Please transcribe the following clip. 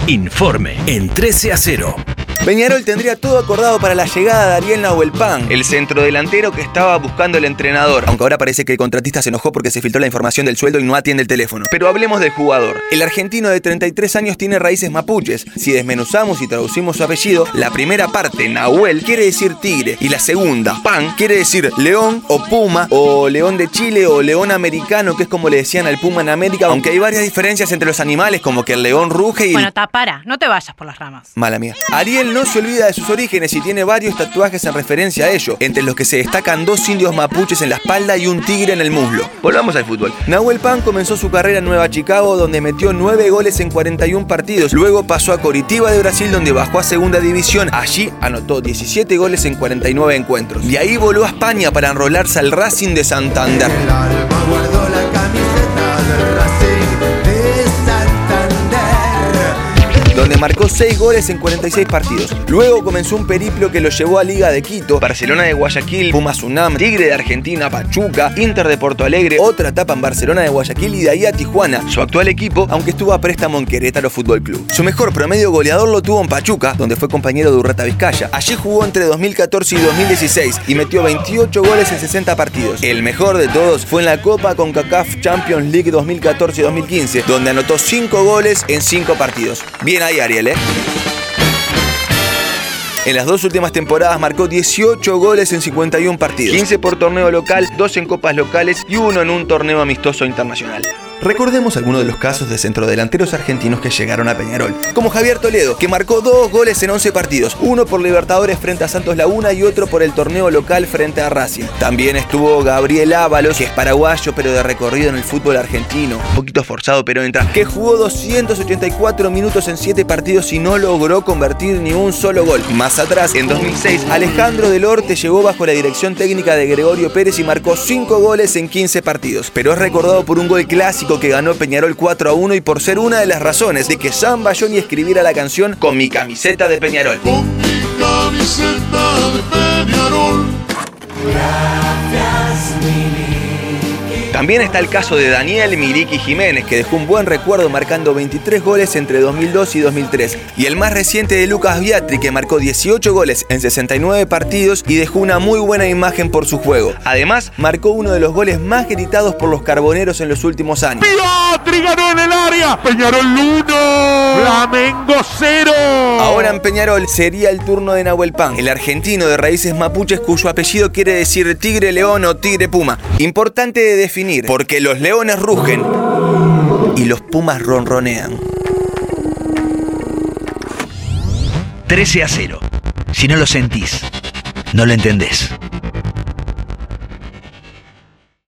Informe en 13-0. Peñarol tendría todo acordado para la llegada de Ariel Nahuel Pan, el centrodelantero que estaba buscando el entrenador, aunque ahora parece que el contratista se enojó porque se filtró la información del sueldo y no atiende el teléfono. Pero hablemos del jugador. El argentino de 33 años tiene raíces mapuches. Si desmenuzamos y traducimos su apellido, la primera parte, Nahuel, quiere decir tigre, y la segunda, Pan, quiere decir león o puma, o león de Chile o león americano, que es como le decían al puma en América, aunque hay varias diferencias entre los animales, como que el león ruge y... Bueno, para, no te vayas por las ramas. Mala mía. Ariel no se olvida de sus orígenes y tiene varios tatuajes en referencia a ello, entre los que se destacan 2 indios mapuches en la espalda y un tigre en el muslo. Volvamos al fútbol. Nahuel Pan comenzó su carrera en Nueva Chicago, donde metió 9 goles en 41 partidos. Luego pasó a Coritiba de Brasil, donde bajó a segunda división. Allí anotó 17 goles en 49 encuentros. De ahí voló a España para enrolarse al Racing de Santander. El alma guardó la camiseta del Racing de Santander, donde marcó 6 goles en 46 partidos. Luego comenzó un periplo que lo llevó a Liga de Quito, Barcelona de Guayaquil, Pumas UNAM, Tigre de Argentina, Pachuca, Inter de Porto Alegre, otra etapa en Barcelona de Guayaquil y de ahí a Tijuana, su actual equipo, aunque estuvo a préstamo en Querétaro Fútbol Club. Su mejor promedio goleador lo tuvo en Pachuca, donde fue compañero de Urreta Vizcaya. Allí jugó entre 2014 y 2016 y metió 28 goles en 60 partidos. El mejor de todos fue en la Copa CONCACAF Champions League 2014-2015, donde anotó 5 goles en 5 partidos. Bien ahí, Ariel, ¿eh? En las 2 últimas temporadas marcó 18 goles en 51 partidos, 15 por torneo local, 2 en copas locales y 1 en un torneo amistoso internacional. Recordemos algunos de los casos de centrodelanteros argentinos que llegaron a Peñarol, como Javier Toledo, que marcó 2 goles en 11 partidos, uno por Libertadores frente a Santos Laguna y otro por el torneo local frente a Racing. También estuvo Gabriel Ábalos, que es paraguayo pero de recorrido en el fútbol argentino, un poquito forzado pero entra, que jugó 284 minutos en 7 partidos y no logró convertir ni un solo gol. Más atrás, en 2006, Alejandro Del Orte llegó bajo la dirección técnica de Gregorio Pérez y marcó 5 goles en 15 partidos, pero es recordado por un gol clásico que ganó Peñarol 4-1 y por ser una de las razones de que Sam Bayoni escribiera la canción Con mi camiseta de Peñarol. Con mi camiseta de Peñarol. gracias Miliki. También está el caso de Daniel Miliki Jiménez, que dejó un buen recuerdo marcando 23 goles entre 2002 y 2003. Y el más reciente de Lucas Biatri, que marcó 18 goles en 69 partidos y dejó una muy buena imagen por su juego. Además, marcó uno de los goles más gritados por los carboneros en los últimos años. Biatri ganó en el área. Peñarol 1, Flamengo 0. Ahora en Peñarol sería el turno de Nahuel Pan, el argentino de raíces mapuches cuyo apellido quiere decir tigre león o tigre puma. Importante de definir, porque los leones rugen y los pumas ronronean. 13-0. Si no lo sentís, no lo entendés.